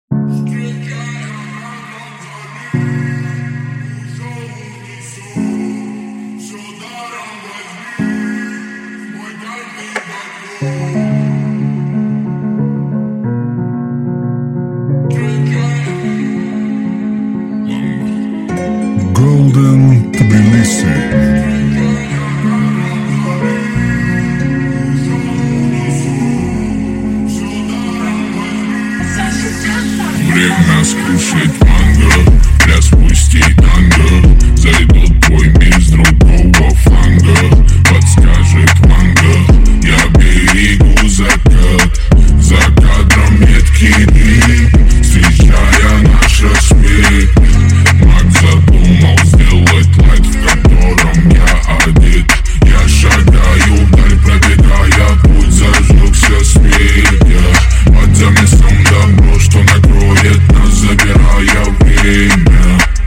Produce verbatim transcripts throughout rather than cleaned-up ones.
Golden Tbilisi. Время скушать манго, пляс пустить танго. Зайдут твой мир с другого фланга. Подскажет манго, я берегу закат. За кадром меткий дым, встречая наш рассвет. Маг задумал сделать лайт, в котором я одет. Я шагаю вдаль, пробегая путь, зажегся свет. Я под замесом добро, что накроет нас, забирая время.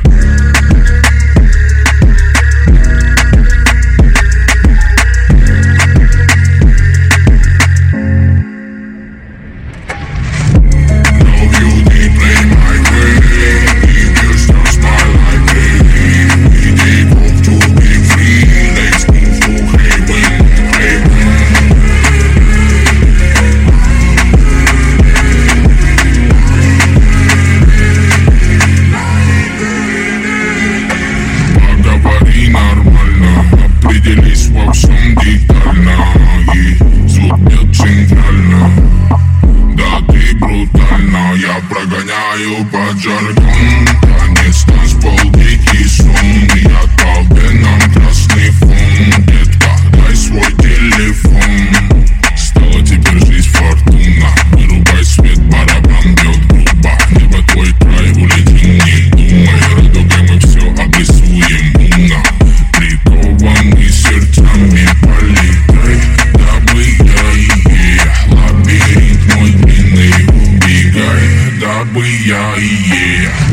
Определись во всем детально, и звук бьет центрально. Да ты брутально, я прогоняю под жаргон. Танец, танцпол, дикий сон. Я по венам красный фон. Детка, дай свой телефон. Стала теперь жизнь фортуна. Вырубай свет, барабан бьет грубо. Небо твой край, улети, не думай. Радугой мы все обрисуем умно. Прикованный сердцами полетай, дабы я и е. Лабиринт мой длинный, убегай, дабы я и е.